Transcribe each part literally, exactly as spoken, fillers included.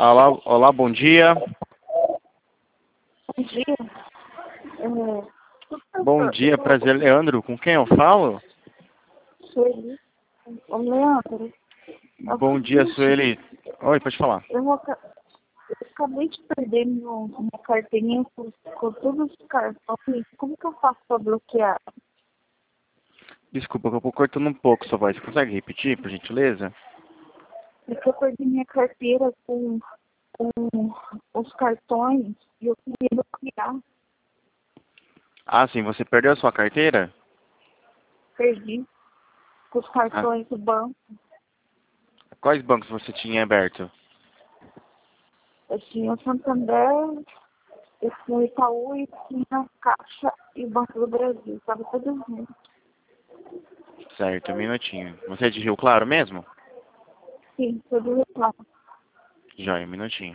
Olá, olá, bom dia. Bom dia. É, Bom dia, prazer, Leandro. Com quem eu falo? Sueli. Ô, Leandro, é o Bom dia, seguinte, Sueli. Oi, pode falar. eu, aca- eu acabei de perder meu, minha carteirinha com, com todos os cartões. Como que eu faço para bloquear? Desculpa, que eu tô cortando um pouco sua voz. Você consegue repetir, por gentileza? Porque eu perdi minha carteira com, com os cartões e eu queria bloquear. Ah, sim, você perdeu a sua carteira? Perdi com os Ah, cartões do banco. quais bancos você tinha aberto? Eu tinha o Santander, eu tinha o Itaú e tinha a Caixa e o Banco do Brasil. Estava todos juntos. Certo, um minutinho. Você é de Rio Claro mesmo? Sim, todos reclamam. Joia, um minutinho.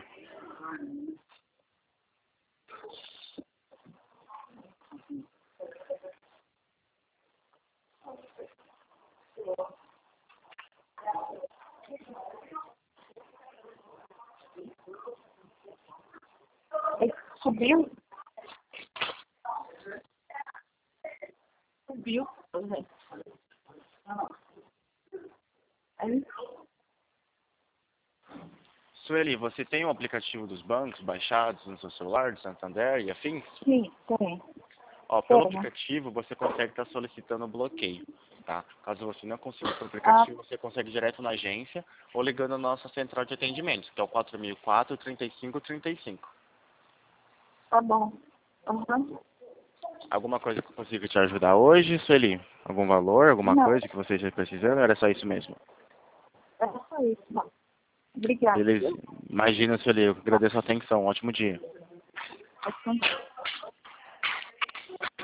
Aí subiu, subiu. Aí, Sueli, você tem o aplicativo dos bancos baixados no seu celular, do Santander e afins? sim, tem. Ó, pelo Tem. aplicativo você consegue estar solicitando o bloqueio, tá? Caso você não consiga pelo Ah, aplicativo, você consegue direto na agência ou ligando a nossa central de atendimento, que é o quatro mil e quatro, trinta e cinco trinta e cinco. tá bom. Uhum. Alguma coisa que eu consiga te ajudar hoje, Sueli? Algum valor, alguma Não, coisa que você esteja precisando? Era só isso mesmo? era só isso, não. Obrigada, Beleza. viu? Imagina, Sueli, eu agradeço a atenção. Um ótimo dia. Assim,